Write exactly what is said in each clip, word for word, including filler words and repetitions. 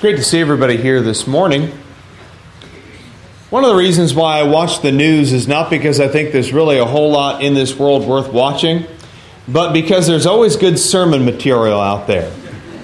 Great to see everybody here this morning. One of the reasons why I watch the news is not because I think there's really a whole lot in this world worth watching, but because there's always good sermon material out there.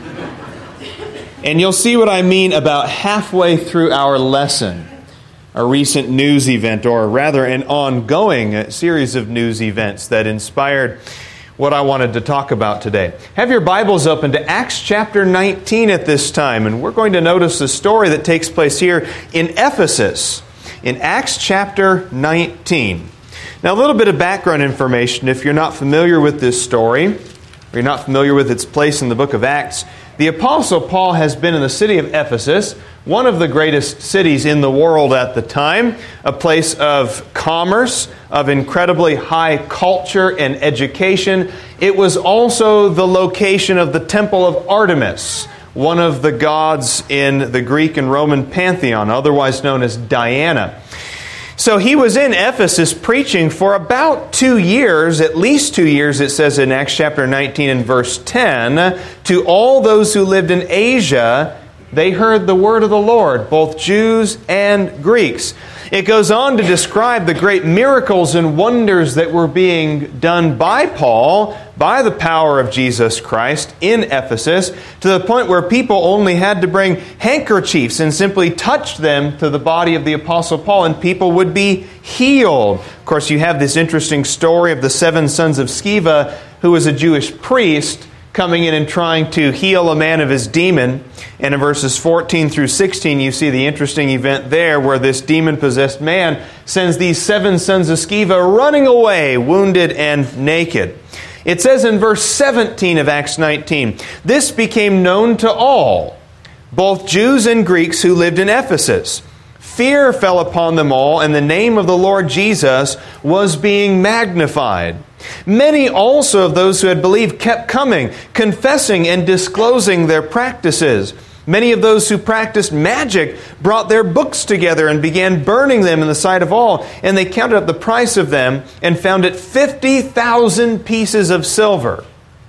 And you'll see what I mean about halfway through our lesson, a recent news event, or rather an ongoing series of news events that inspired what I wanted to talk about today. Have your Bibles open to Acts chapter nineteen at this time, and we're going to notice the story that takes place here in Ephesus, in Acts chapter nineteen. Now, a little bit of background information. If you're not familiar with this story, or you're not familiar with its place in the book of Acts, the Apostle Paul has been in the city of Ephesus, one of the greatest cities in the world at the time, a place of commerce, of incredibly high culture and education. It was also the location of the Temple of Artemis, one of the gods in the Greek and Roman pantheon, otherwise known as Diana. So he was in Ephesus preaching for about two years, at least two years, it says in Acts chapter nineteen and verse ten, to all those who lived in Asia. They heard the word of the Lord, both Jews and Greeks. It goes on to describe the great miracles and wonders that were being done by Paul, by the power of Jesus Christ in Ephesus, to the point where people only had to bring handkerchiefs and simply touch them to the body of the Apostle Paul, and people would be healed. Of course, you have this interesting story of the seven sons of Sceva, who was a Jewish priest, coming in and trying to heal a man of his demon. And in verses fourteen through sixteen, you see the interesting event there where this demon-possessed man sends these seven sons of Sceva running away, wounded and naked. It says in verse seventeen of Acts nineteen, "This became known to all, both Jews and Greeks who lived in Ephesus. Fear fell upon them all, and the name of the Lord Jesus was being magnified. Many also of those who had believed kept coming, confessing and disclosing their practices. Many of those who practiced magic brought their books together and began burning them in the sight of all. And they counted up the price of them and found it fifty thousand pieces of silver."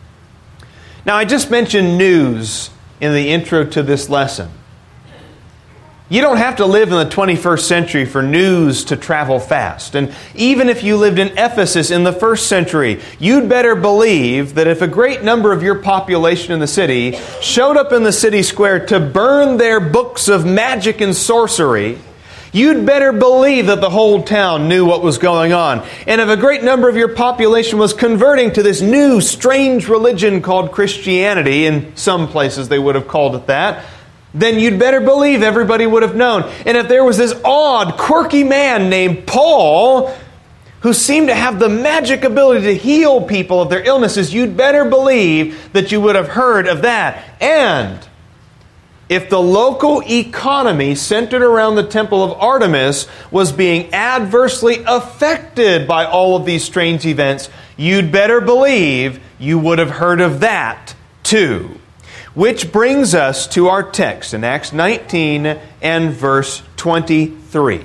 Now, I just mentioned news in the intro to this lesson. You don't have to live in the twenty-first century for news to travel fast. And even if you lived in Ephesus in the first century, you'd better believe that if a great number of your population in the city showed up in the city square to burn their books of magic and sorcery, you'd better believe that the whole town knew what was going on. And if a great number of your population was converting to this new, strange religion called Christianity, in some places they would have called it that, then you'd better believe everybody would have known. And if there was this odd, quirky man named Paul who seemed to have the magic ability to heal people of their illnesses, you'd better believe that you would have heard of that. And if the local economy centered around the Temple of Artemis was being adversely affected by all of these strange events, you'd better believe you would have heard of that too. Which brings us to our text in Acts nineteen and verse twenty-three.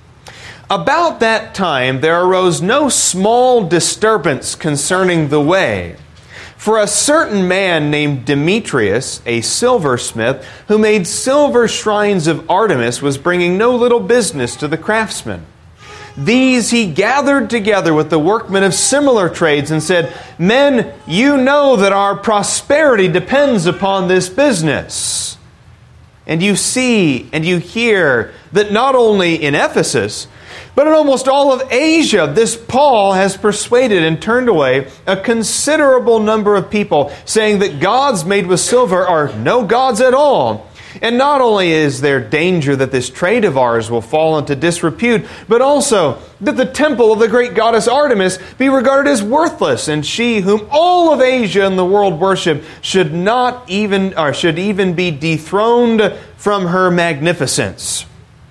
About that time there arose no small disturbance concerning the way. For a certain man named Demetrius, a silversmith, who made silver shrines of Artemis, was bringing no little business to the craftsmen. These he gathered together with the workmen of similar trades and said, "Men, you know that our prosperity depends upon this business. And you see and you hear that not only in Ephesus, but in almost all of Asia, this Paul has persuaded and turned away a considerable number of people, saying that gods made with silver are no gods at all. And not only is there danger that this trade of ours will fall into disrepute, but also that the temple of the great goddess Artemis be regarded as worthless, and she whom all of Asia and the world worship should not even or should even be dethroned from her magnificence."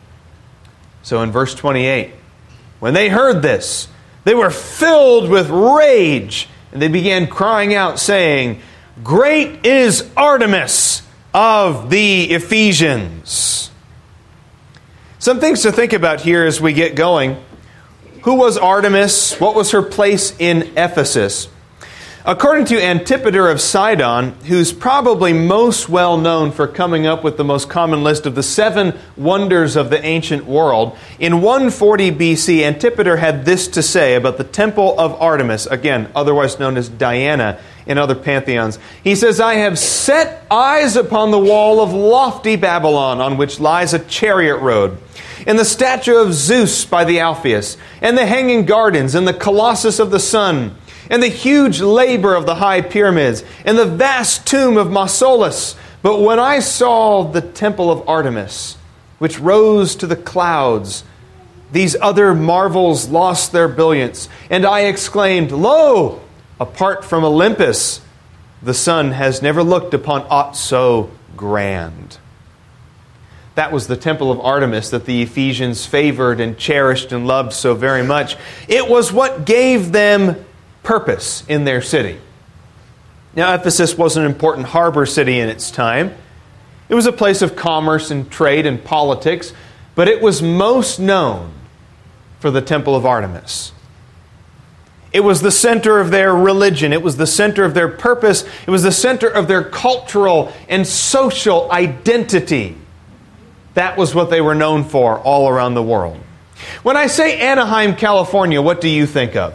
So in verse twenty-eight, when they heard this, they were filled with rage, and they began crying out, saying, "Great is Artemis of the Ephesians." Some things to think about here as we get going. Who was Artemis? What was her place in Ephesus? According to Antipater of Sidon, who's probably most well known for coming up with the most common list of the seven wonders of the ancient world, in one forty B C, Antipater had this to say about the temple of Artemis, again, otherwise known as Diana in other pantheons. He says, "I have set eyes upon the wall of lofty Babylon, on which lies a chariot road, and the statue of Zeus by the Alpheus, and the hanging gardens, and the colossus of the sun, and the huge labor of the high pyramids, and the vast tomb of Mausolus. But when I saw the temple of Artemis, which rose to the clouds, these other marvels lost their brilliance. And I exclaimed, Lo, apart from Olympus, the sun has never looked upon aught so grand." That was the temple of Artemis that the Ephesians favored and cherished and loved so very much. It was what gave them purpose in their city. Now, Ephesus was an important harbor city in its time. It was a place of commerce and trade and politics, but it was most known for the temple of Artemis. It was the center of their religion. It was the center of their purpose. It was the center of their cultural and social identity. That was what they were known for all around the world. When I say Anaheim, California, what do you think of?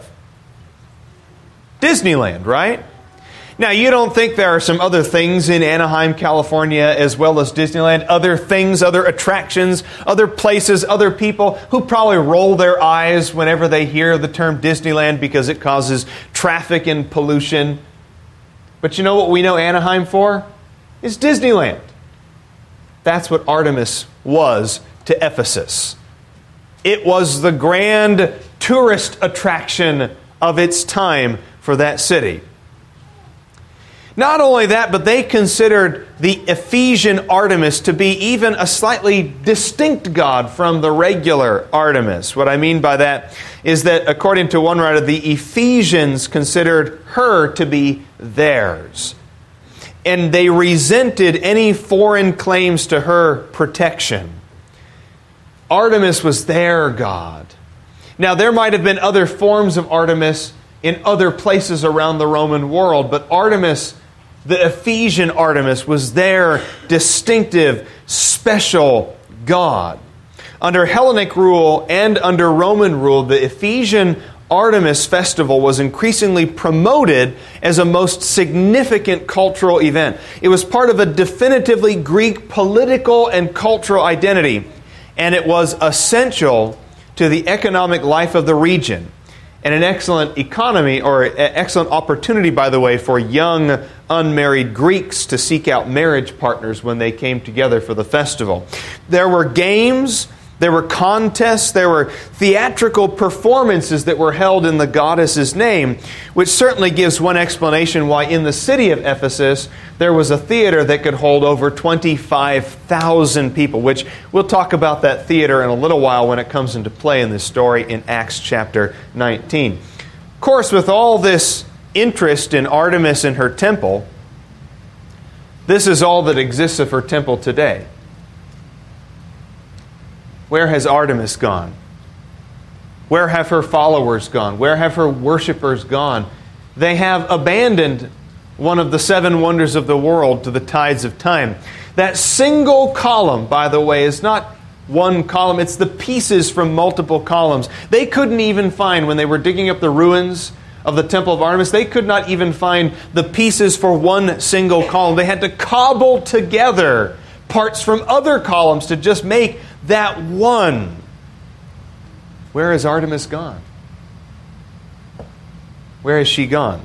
Disneyland, right? Now, you don't think there are some other things in Anaheim, California, as well as Disneyland? Other things, other attractions, other places, other people who probably roll their eyes whenever they hear the term Disneyland because it causes traffic and pollution. But you know what we know Anaheim for? It's Disneyland. That's what Artemis was to Ephesus. It was the grand tourist attraction of its time for that city. Not only that, but they considered the Ephesian Artemis to be even a slightly distinct god from the regular Artemis. What I mean by that is that, according to one writer, the Ephesians considered her to be theirs. And they resented any foreign claims to her protection. Artemis was their god. Now, there might have been other forms of Artemis in other places around the Roman world, but Artemis, the Ephesian Artemis, was their distinctive, special god. Under Hellenic rule and under Roman rule, the Ephesian Artemis festival was increasingly promoted as a most significant cultural event. It was part of a definitively Greek political and cultural identity, and it was essential to the economic life of the region. And an excellent economy, or an excellent opportunity, by the way, for young unmarried Greeks to seek out marriage partners when they came together for the festival. There were games, there were contests, there were theatrical performances that were held in the goddess's name, which certainly gives one explanation why in the city of Ephesus there was a theater that could hold over twenty-five thousand people, which we'll talk about that theater in a little while when it comes into play in this story in Acts chapter nineteen. Of course, with all this interest in Artemis and her temple, this is all that exists of her temple today. Where has Artemis gone? Where have her followers gone? Where have her worshipers gone? They have abandoned one of the seven wonders of the world to the tides of time. That single column, by the way, is not one column. It's the pieces from multiple columns. They couldn't even find, when they were digging up the ruins of the Temple of Artemis, they could not even find the pieces for one single column. They had to cobble together parts from other columns to just make that one. Where has Artemis gone? Where has she gone?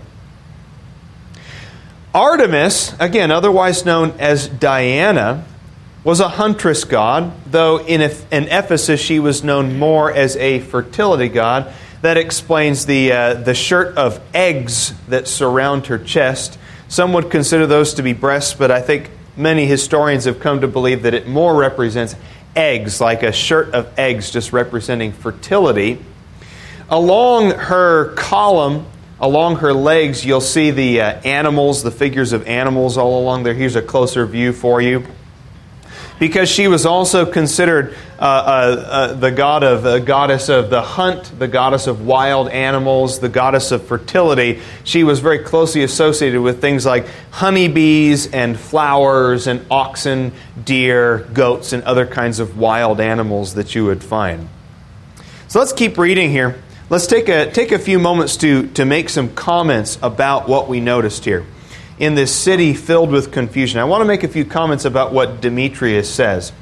Artemis, again, otherwise known as Diana, was a huntress god, though in Ephesus she was known more as a fertility god. That explains the uh, the shirt of eggs that surround her chest. Some would consider those to be breasts, but I think many historians have come to believe that it more represents eggs, like a shirt of eggs just representing fertility. Along her column, along her legs, you'll see the uh, animals, the figures of animals all along there. Here's a closer view for you. because she was also considered uh, uh, uh, the god of the goddess of the hunt, the goddess of wild animals, the goddess of fertility. She was very closely associated with things like honeybees and flowers and oxen, deer, goats, and other kinds of wild animals that you would find. So let's keep reading here. Let's take a take a few moments to, to make some comments about what we noticed here in this city filled with confusion. I want to make a few comments about what Demetrius says.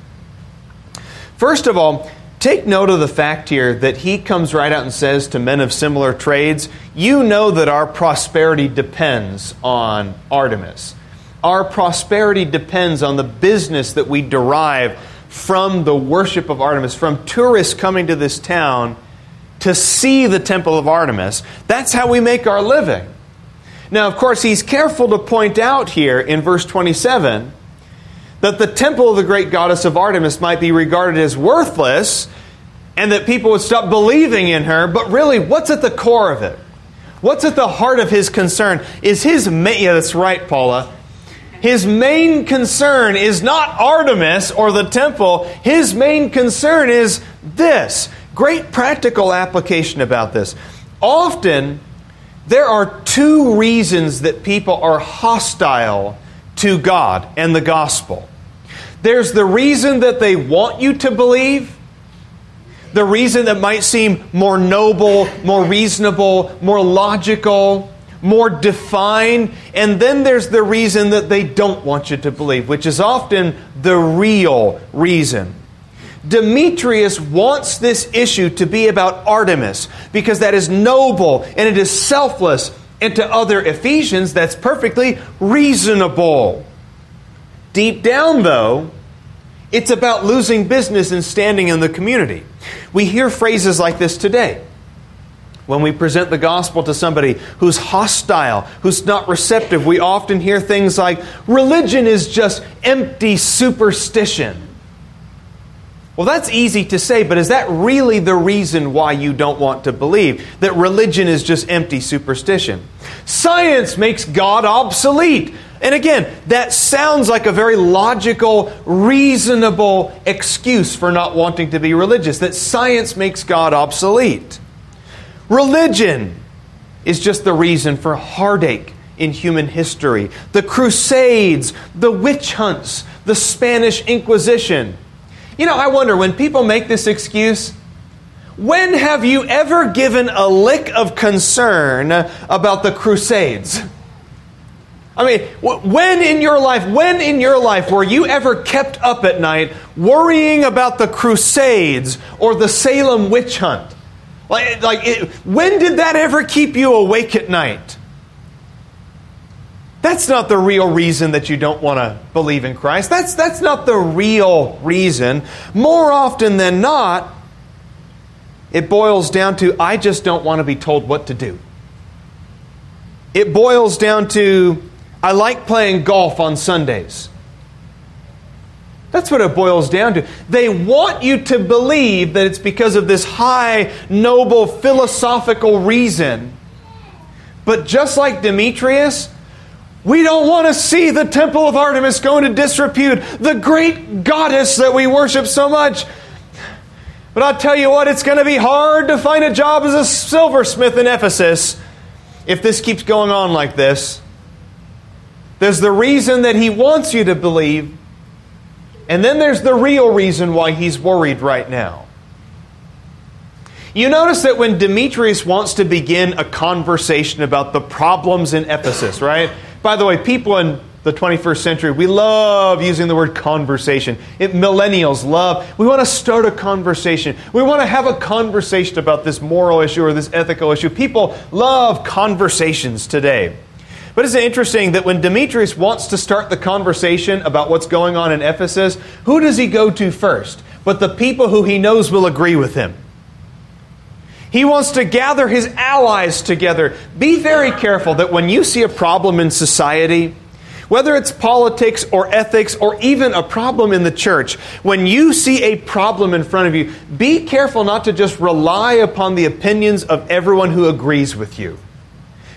First of all, take note of the fact here that he comes right out and says to men of similar trades, you know that our prosperity depends on Artemis. Our prosperity depends on the business that we derive from the worship of Artemis, from tourists coming to this town to see the temple of Artemis. That's how we make our living. Now, of course, he's careful to point out here in verse twenty-seven that the temple of the great goddess of Artemis might be regarded as worthless and that people would stop believing in her. But really, what's at the core of it? What's at the heart of his concern? Is his main, yeah, that's right, Paula. His main concern is not Artemis or the temple. His main concern is this. Great practical application about this. Often, there are two reasons that people are hostile to God and the gospel. There's the reason that they want you to believe, the reason that might seem more noble, more reasonable, more logical, more defined, and then there's the reason that they don't want you to believe, which is often the real reason. Demetrius wants this issue to be about Artemis because that is noble and it is selfless. And to other Ephesians, that's perfectly reasonable. Deep down, though, it's about losing business and standing in the community. We hear phrases like this today. When we present the gospel to somebody who's hostile, who's not receptive, we often hear things like, religion is just empty superstition. Well, that's easy to say, but is that really the reason why you don't want to believe that religion is just empty superstition? Science makes God obsolete. And again, that sounds like a very logical, reasonable excuse for not wanting to be religious, that science makes God obsolete. Religion is just the reason for heartache in human history. The Crusades, the witch hunts, the Spanish Inquisition. You know, I wonder, when people make this excuse, when have you ever given a lick of concern about the Crusades? I mean, when in your life, when in your life were you ever kept up at night worrying about the Crusades or the Salem witch hunt? Like, like it, when did that ever keep you awake at night? That's not the real reason that you don't want to believe in Christ. That's, that's not the real reason. More often than not, it boils down to, I just don't want to be told what to do. It boils down to, I like playing golf on Sundays. That's what it boils down to. They want you to believe that it's because of this high, noble, philosophical reason. But just like Demetrius, we don't want to see the temple of Artemis go into disrepute, the great goddess that we worship so much. But I'll tell you what, it's going to be hard to find a job as a silversmith in Ephesus if this keeps going on like this. There's the reason that he wants you to believe, and then there's the real reason why he's worried right now. You notice that when Demetrius wants to begin a conversation about the problems in Ephesus, right? By the way, people in the twenty-first century, we love using the word conversation. It, millennials love. We want to start a conversation. We want to have a conversation about this moral issue or this ethical issue. People love conversations today. But isn't it interesting that when Demetrius wants to start the conversation about what's going on in Ephesus, who does he go to first? But the people who he knows will agree with him. He wants to gather his allies together. Be very careful that when you see a problem in society, whether it's politics or ethics or even a problem in the church, when you see a problem in front of you, be careful not to just rely upon the opinions of everyone who agrees with you.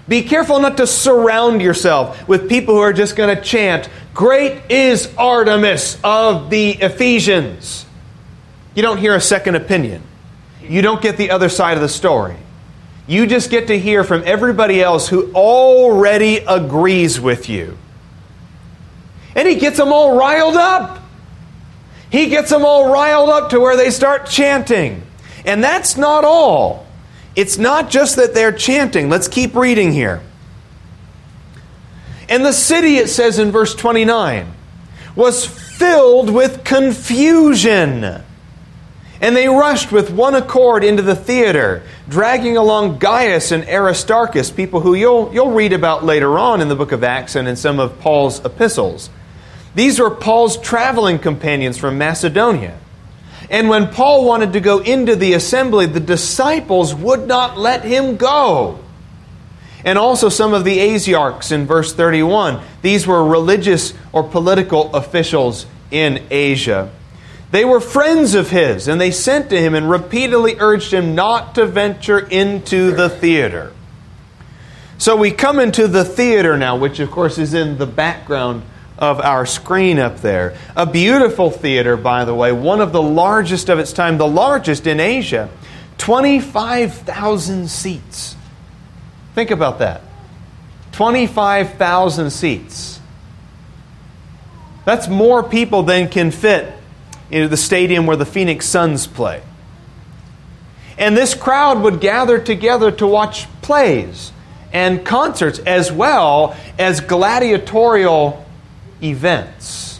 Be careful not to surround yourself with people who are just going to chant, "Great is Artemis of the Ephesians." You don't hear a second opinion. You don't get the other side of the story. You just get to hear from everybody else who already agrees with you. And he gets them all riled up. He gets them all riled up to where they start chanting. And that's not all. It's not just that they're chanting. Let's keep reading here. And the city, it says in verse twenty-nine, was filled with confusion. And they rushed with one accord into the theater, dragging along Gaius and Aristarchus, people who you'll, you'll read about later on in the book of Acts and in some of Paul's epistles. These were Paul's traveling companions from Macedonia. And when Paul wanted to go into the assembly, the disciples would not let him go. And also some of the Asiarchs in verse thirty-one. These were religious or political officials in Asia. They were friends of his, and they sent to him and repeatedly urged him not to venture into the theater. So we come into the theater now, which of course is in the background of our screen up there. A beautiful theater, by the way, one of the largest of its time, the largest in Asia. twenty-five thousand seats. Think about that. twenty-five thousand seats. That's more people than can fit into the stadium where the Phoenix Suns play. And this crowd would gather together to watch plays and concerts as well as gladiatorial events.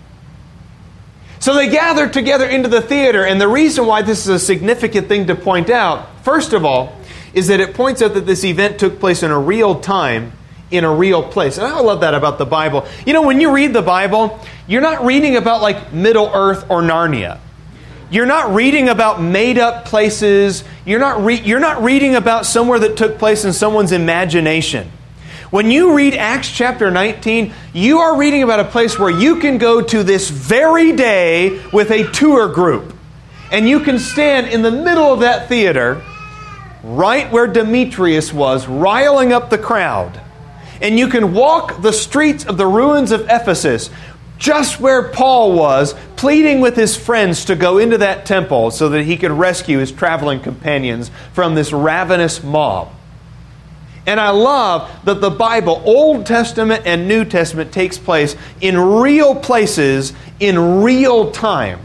So they gathered together into the theater, and the reason why this is a significant thing to point out, first of all, is that it points out that this event took place in a real time, in a real place. And I love that about the Bible. You know, when you read the Bible, you're not reading about like Middle Earth or Narnia. You're not reading about made-up places. You're not, re- you're not reading about somewhere that took place in someone's imagination. When you read Acts chapter nineteen, you are reading about a place where you can go to this very day with a tour group. And you can stand in the middle of that theater, right where Demetrius was, riling up the crowd. And you can walk the streets of the ruins of Ephesus, just where Paul was, pleading with his friends to go into that temple so that he could rescue his traveling companions from this ravenous mob. And I love that the Bible, Old Testament and New Testament, takes place in real places, in real time.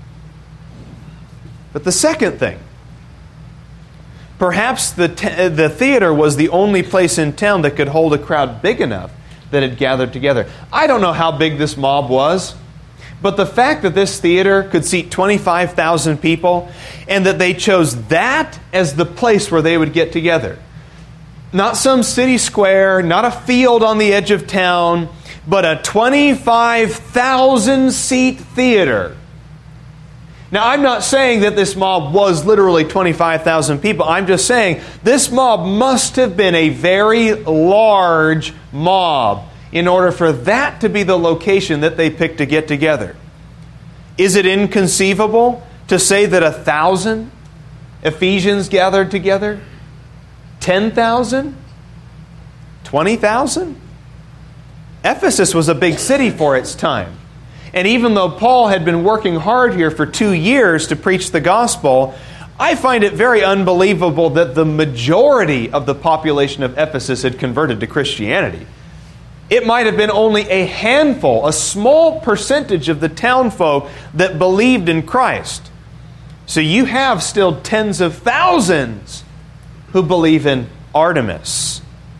But the second thing, perhaps the, te- the theater was the only place in town that could hold a crowd big enough that had gathered together. I don't know how big this mob was, but the fact that this theater could seat twenty-five thousand people and that they chose that as the place where they would get together. Not some city square, not a field on the edge of town, but a twenty-five thousand seat theater. Now, I'm not saying that this mob was literally twenty-five thousand people. I'm just saying this mob must have been a very large mob in order for that to be the location that they picked to get together. Is it inconceivable to say that a thousand Ephesians gathered together? ten thousand? twenty thousand? Ephesus was a big city for its time. And even though Paul had been working hard here for two years to preach the gospel, I find it very unbelievable that the majority of the population of Ephesus had converted to Christianity. It might have been only a handful, a small percentage of the townfolk that believed in Christ. So you have still tens of thousands who believe in Artemis.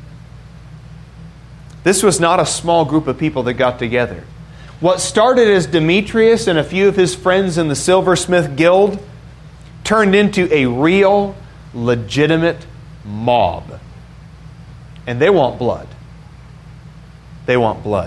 This was not a small group of people that got together. What started as Demetrius and a few of his friends in the Silversmith Guild turned into a real, legitimate mob. And they want blood. They want blood.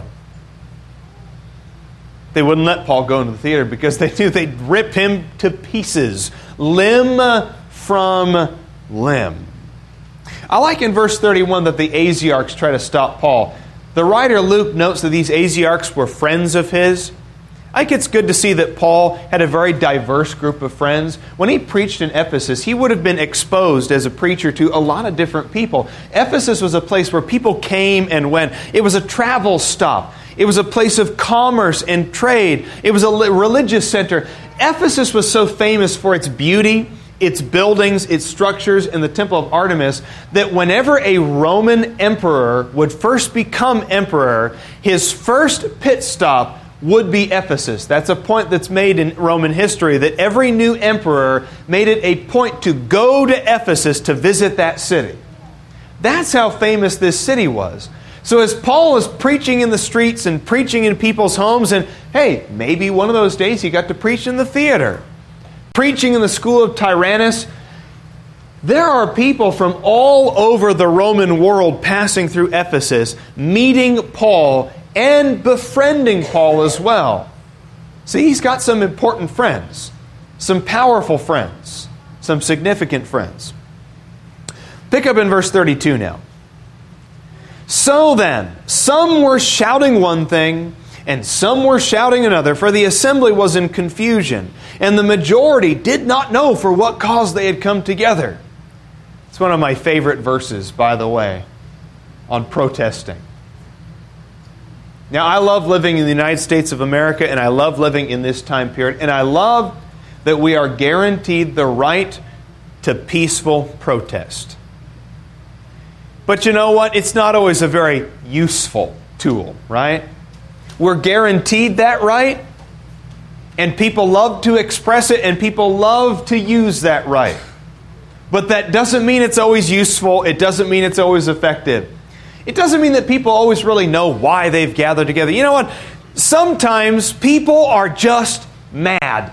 They wouldn't let Paul go into the theater because they knew they'd rip him to pieces, limb from limb. I like in verse thirty-one that the Asiarchs try to stop Paul. The writer Luke notes that these Asiarchs were friends of his. I think it's good to see that Paul had a very diverse group of friends. When he preached in Ephesus, he would have been exposed as a preacher to a lot of different people. Ephesus was a place where people came and went. It was a travel stop. It was a place of commerce and trade. It was a religious center. Ephesus was so famous for its beauty, its buildings, its structures, and the temple of Artemis, that whenever a Roman emperor would first become emperor, his first pit stop would be Ephesus. That's a point that's made in Roman history, that every new emperor made it a point to go to Ephesus to visit that city. That's how famous this city was. So as Paul was preaching in the streets and preaching in people's homes, and hey, maybe one of those days he got to preach in the theater, preaching in the school of Tyrannus, there are people from all over the Roman world passing through Ephesus, meeting Paul and befriending Paul as well. See, he's got some important friends, some powerful friends, some significant friends. Pick up in verse thirty-two now. So then, some were shouting one thing, and some were shouting another, for the assembly was in confusion, and the majority did not know for what cause they had come together. It's one of my favorite verses, by the way, on protesting. Now, I love living in the United States of America, and I love living in this time period, and I love that we are guaranteed the right to peaceful protest. But you know what? It's not always a very useful tool, right? We're guaranteed that right, and people love to express it, and people love to use that right. But that doesn't mean it's always useful. It doesn't mean it's always effective. It doesn't mean that people always really know why they've gathered together. You know what? Sometimes people are just mad.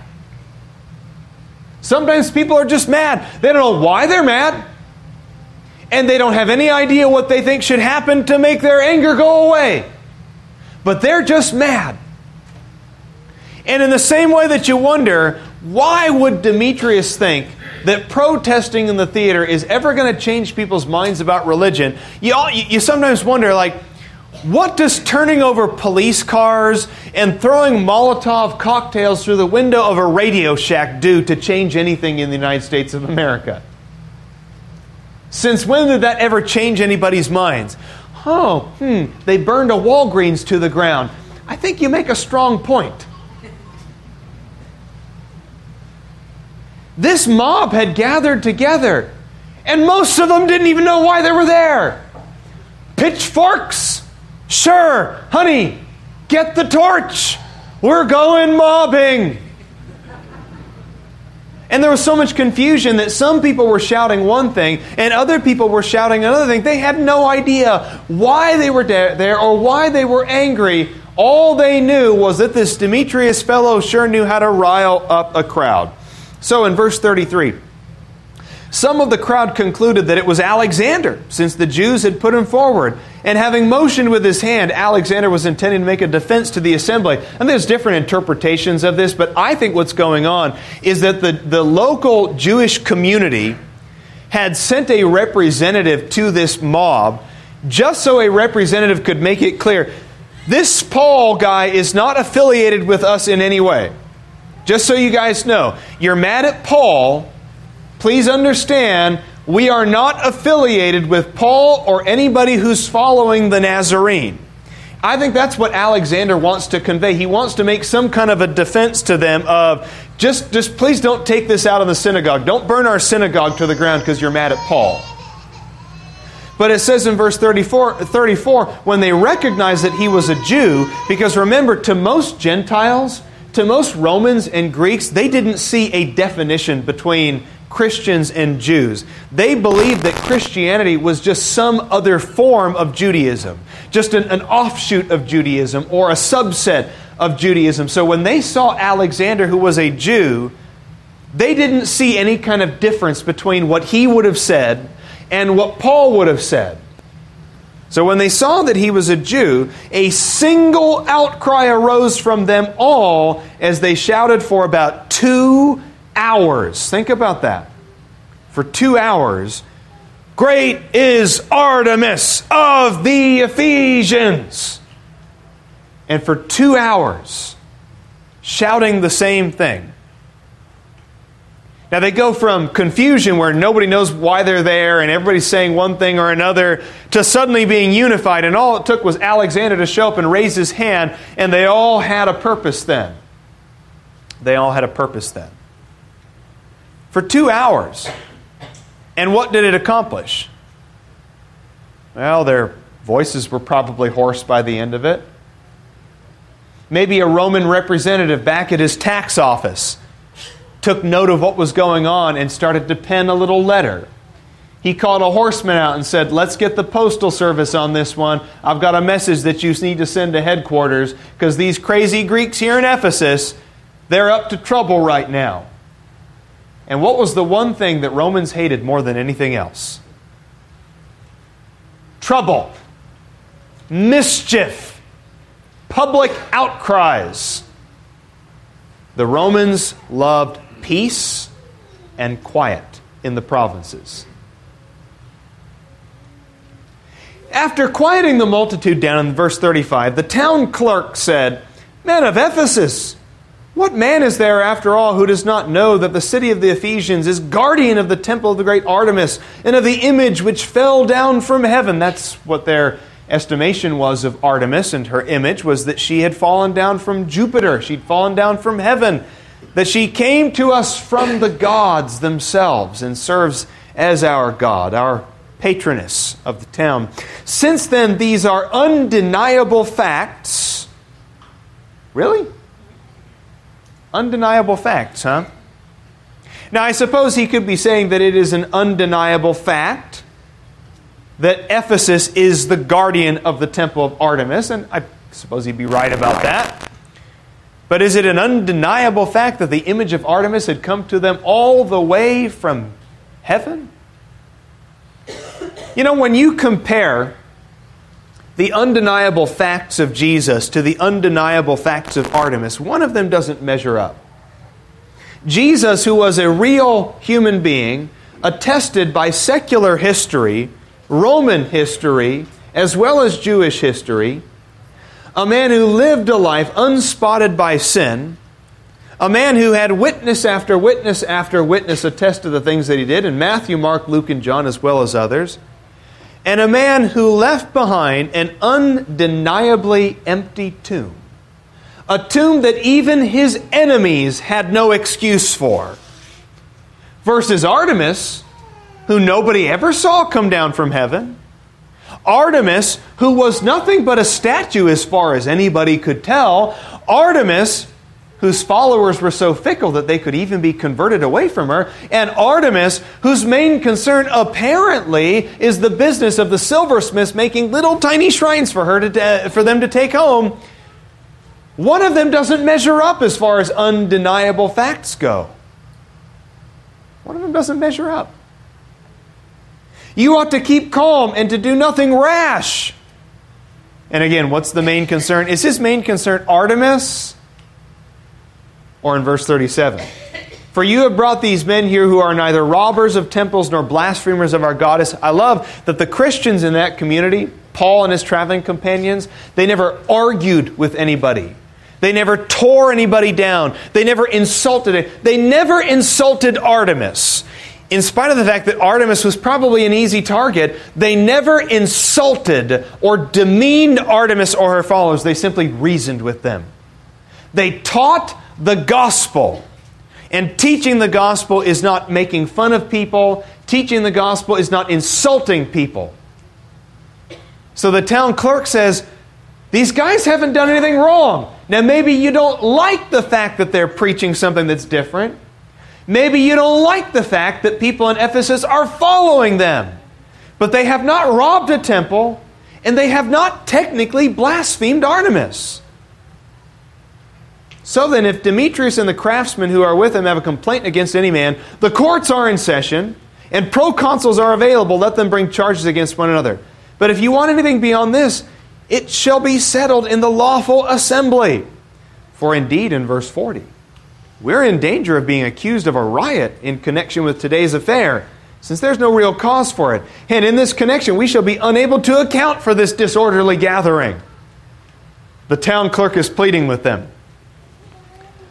Sometimes people are just mad. They don't know why they're mad. And they don't have any idea what they think should happen to make their anger go away. But they're just mad. And in the same way that you wonder, why would Demetrius think that protesting in the theater is ever going to change people's minds about religion? You, you sometimes wonder, like, what does turning over police cars and throwing Molotov cocktails through the window of a Radio Shack do to change anything in the United States of America? Since when did that ever change anybody's minds? Oh, hmm, they burned a Walgreens to the ground. I think you make a strong point. This mob had gathered together, and most of them didn't even know why they were there. Pitchforks? Sure, honey, get the torch. We're going mobbing. And there was so much confusion that some people were shouting one thing and other people were shouting another thing. They had no idea why they were there or why they were angry. All they knew was that this Demetrius fellow sure knew how to rile up a crowd. So in verse thirty-three, some of the crowd concluded that it was Alexander, since the Jews had put him forward. And having motioned with his hand, Alexander was intending to make a defense to the assembly. And there's different interpretations of this, but I think what's going on is that the, the local Jewish community had sent a representative to this mob, just so a representative could make it clear, this Paul guy is not affiliated with us in any way. Just so you guys know, you're mad at Paul. Please understand, we are not affiliated with Paul or anybody who's following the Nazarene. I think that's what Alexander wants to convey. He wants to make some kind of a defense to them of, just, just please don't take this out of the synagogue. Don't burn our synagogue to the ground because you're mad at Paul. But it says in verse thirty-four, thirty-four, when they recognized that he was a Jew, because remember, to most Gentiles, to most Romans and Greeks, they didn't see a definition between Christians and Jews. They believed that Christianity was just some other form of Judaism, just an, an offshoot of Judaism or a subset of Judaism. So when they saw Alexander, who was a Jew, they didn't see any kind of difference between what he would have said and what Paul would have said. So when they saw that he was a Jew, a single outcry arose from them all as they shouted for about two hours. Think about that. For two hours, "Great is Artemis of the Ephesians." And for two hours, shouting the same thing. Now they go from confusion where nobody knows why they're there and everybody's saying one thing or another to suddenly being unified, and all it took was Alexander to show up and raise his hand, and they all had a purpose then. They all had a purpose then. For two hours. And what did it accomplish? Well, their voices were probably hoarse by the end of it. Maybe a Roman representative back at his tax office took note of what was going on and started to pen a little letter. He called a horseman out and said, let's get the postal service on this one. I've got a message that you need to send to headquarters because these crazy Greeks here in Ephesus, they're up to trouble right now. And what was the one thing that Romans hated more than anything else? Trouble, mischief, public outcries. The Romans loved peace and quiet in the provinces. After quieting the multitude down in verse thirty-five, the town clerk said, Men of Ephesus, what man is there after all who does not know that the city of the Ephesians is guardian of the temple of the great Artemis and of the image which fell down from heaven? That's what their estimation was of Artemis, and her image was that she had fallen down from Jupiter. She'd fallen down from heaven. That she came to us from the gods themselves and serves as our God, our patroness of the town. Since then, these are undeniable facts. Really? Undeniable facts, huh? Now, I suppose he could be saying that it is an undeniable fact that Ephesus is the guardian of the temple of Artemis, and I suppose he'd be right about that. But is it an undeniable fact that the image of Artemis had come to them all the way from heaven? You know, when you compare the undeniable facts of Jesus to the undeniable facts of Artemis, one of them doesn't measure up. Jesus, who was a real human being, attested by secular history, Roman history, as well as Jewish history, a man who lived a life unspotted by sin, a man who had witness after witness after witness attest to the things that he did, in Matthew, Mark, Luke, and John, as well as others, and a man who left behind an undeniably empty tomb, a tomb that even his enemies had no excuse for, versus Artemis, who nobody ever saw come down from heaven, Artemis, who was nothing but a statue as far as anybody could tell. Artemis, whose followers were so fickle that they could even be converted away from her. And Artemis, whose main concern apparently is the business of the silversmiths making little tiny shrines for her to, for them to take home. One of them doesn't measure up as far as undeniable facts go. One of them doesn't measure up. You ought to keep calm and to do nothing rash. And again, what's the main concern? Is his main concern Artemis? Or in verse thirty-seven, for you have brought these men here who are neither robbers of temples nor blasphemers of our goddess. I love that the Christians in that community, Paul and his traveling companions, they never argued with anybody. They never tore anybody down. They never insulted it. They never insulted Artemis. In spite of the fact that Artemis was probably an easy target, they never insulted or demeaned Artemis or her followers. They simply reasoned with them. They taught the gospel. And teaching the gospel is not making fun of people. Teaching the gospel is not insulting people. So the town clerk says, these guys haven't done anything wrong. Now maybe you don't like the fact that they're preaching something that's different. Maybe you don't like the fact that people in Ephesus are following them. But they have not robbed a temple, and they have not technically blasphemed Artemis. So then, if Demetrius and the craftsmen who are with him have a complaint against any man, the courts are in session, and proconsuls are available. Let them bring charges against one another. But if you want anything beyond this, it shall be settled in the lawful assembly. For indeed, in verse forty, we're in danger of being accused of a riot in connection with today's affair, since there's no real cause for it. And in this connection, we shall be unable to account for this disorderly gathering. The town clerk is pleading with them.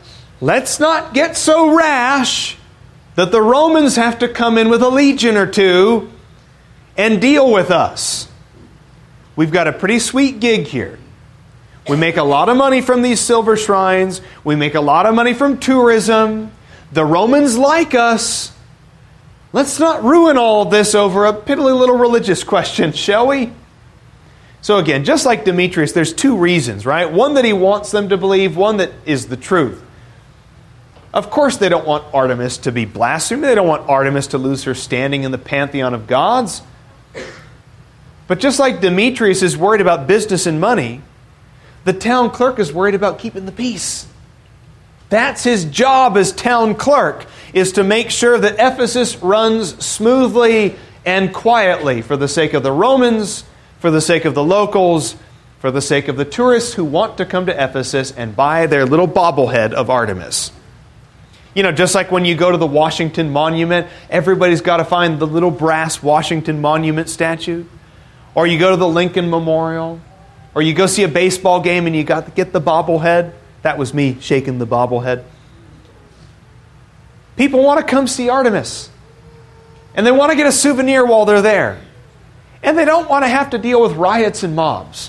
let's not get so rash that the Romans have to come in with a legion or two and deal with us. We've got a pretty sweet gig here. We make a lot of money from these silver shrines. We make a lot of money from tourism. The Romans like us. Let's not ruin all of this over a piddly little religious question, shall we? So again, just like Demetrius, there's two reasons, right? One that he wants them to believe, one that is the truth. Of course they don't want Artemis to be blasphemed. They don't want Artemis to lose her standing in the pantheon of gods. But just like Demetrius is worried about business and money, the town clerk is worried about keeping the peace. That's his job as town clerk, is to make sure that Ephesus runs smoothly and quietly for the sake of the Romans, for the sake of the locals, for the sake of the tourists who want to come to Ephesus and buy their little bobblehead of Artemis. You know, just like when you go to the Washington Monument, everybody's got to find the little brass Washington Monument statue. Or you go to the Lincoln Memorial. Or you go see a baseball game and you got to get the bobblehead. That was me shaking the bobblehead. People want to come see Artemis. And they want to get a souvenir while they're there. And they don't want to have to deal with riots and mobs.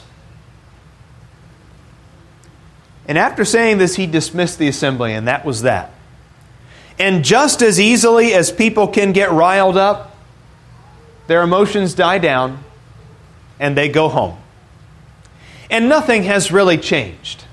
And after saying this, he dismissed the assembly, and that was that. And just as easily as people can get riled up, their emotions die down, and they go home. And nothing has really changed.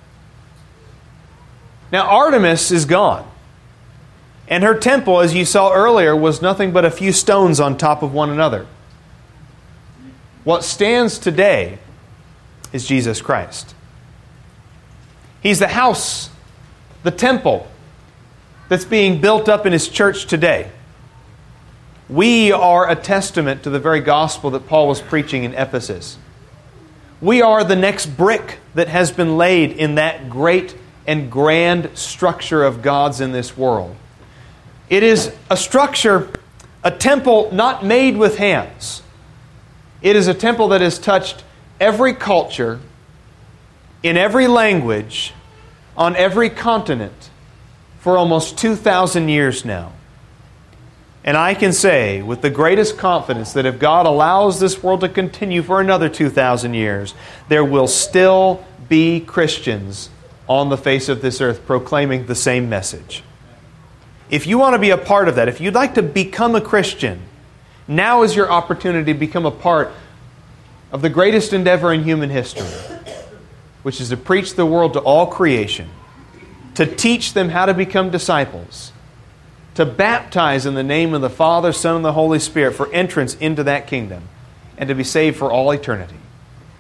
Now, Artemis is gone. And her temple, as you saw earlier, was nothing but a few stones on top of one another. What stands today is Jesus Christ. He's the house, the temple, that's being built up in His church today. We are a testament to the very gospel that Paul was preaching in Ephesus. We are the next brick that has been laid in that great and grand structure of God's in this world. It is a structure, a temple not made with hands. It is a temple that has touched every culture, in every language, on every continent, for almost two thousand years now. And I can say with the greatest confidence that if God allows this world to continue for another two thousand years, there will still be Christians on the face of this earth proclaiming the same message. If you want to be a part of that, if you'd like to become a Christian, now is your opportunity to become a part of the greatest endeavor in human history, which is to preach the world to all creation, to teach them how to become disciples, to baptize in the name of the Father, Son, and the Holy Spirit for entrance into that kingdom, and to be saved for all eternity.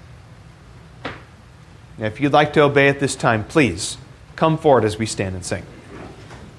Now, if you'd like to obey at this time, please come forward as we stand and sing.